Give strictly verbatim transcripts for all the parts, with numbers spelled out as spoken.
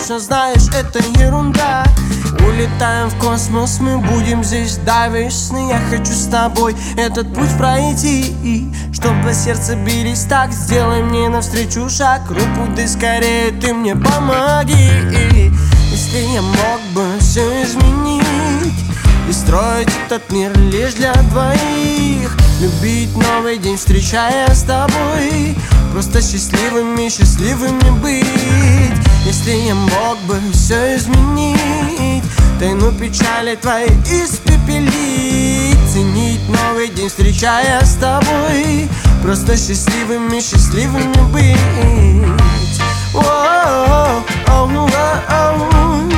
конечно, знаешь, это ерунда. Улетаем в космос, мы будем здесь до весны. Я хочу с тобой этот путь пройти, и чтобы сердце бились так, сделай мне навстречу шаг. Руку дай скорее, ты мне помоги. Если я мог бы все изменить и строить этот мир лишь для двоих, любить новый день, встречая с тобой, просто счастливыми, счастливыми быть. Если я мог бы все изменить, тайну печали твоей испепелить, ценить новый день, встречая с тобой, просто счастливыми, счастливыми быть. О-о-о, о-о-о,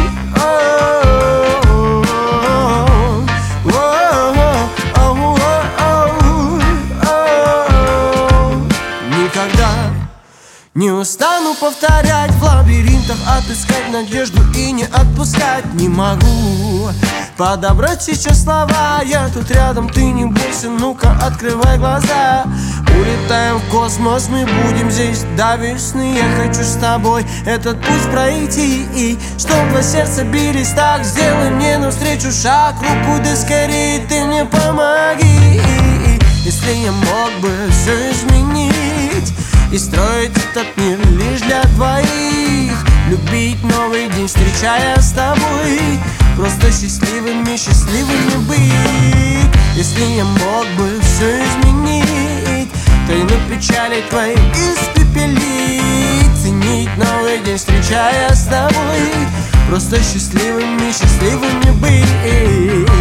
не устану повторять, в лабиринтах отыскать надежду и не отпускать. Не могу подобрать сейчас слова, я тут рядом, ты не бойся, ну-ка открывай глаза. Улетаем в космос, мы будем здесь до весны. Я хочу с тобой этот путь пройти, и чтоб два сердца бились так, сделай мне навстречу шаг. Руку дай скорее, ты мне помоги. Если я мог бы все изменить и строить этот мир лишь для двоих, любить новый день, встречая с тобой, просто счастливыми, счастливыми быть. Если я мог бы все изменить, тайну печали твоей испепелить, ценить новый день, встречая с тобой, просто счастливыми, счастливыми быть.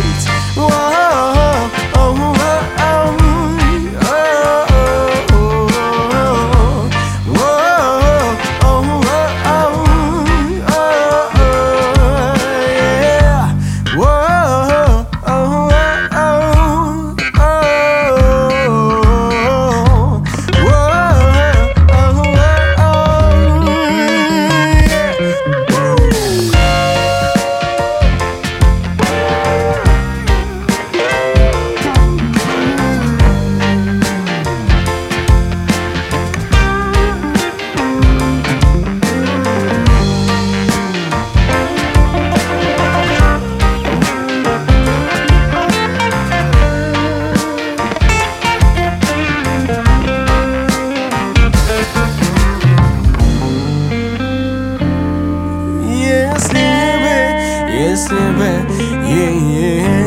Если бы, yeah, yeah.